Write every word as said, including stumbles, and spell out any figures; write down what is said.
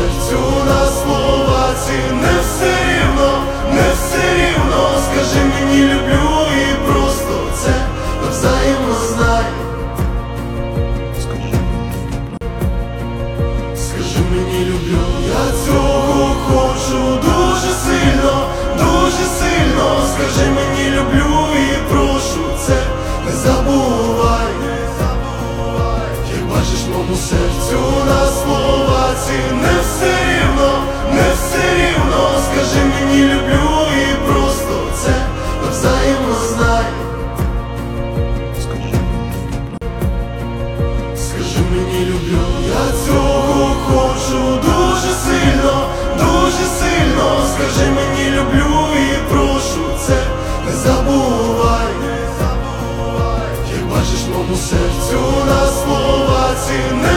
серцю на слова ці не все рівно, не все рівно. Скажи мені люблю і просто це навзаємно знай. Скажи мені люблю, я цього хочу дуже сильно, дуже сильно. Скажи мені люблю і прошу це не забувай. Як бачиш моєму серцю на слова ці не все рівно, не все рівно. Скажи мені люблю і просто це навзаємно знай. Скажи мені люблю, я цього хочу дуже сильно, дуже сильно. Скажи мені люблю і прошу це не забувай. Як бачиш моєму серцю на слова ці не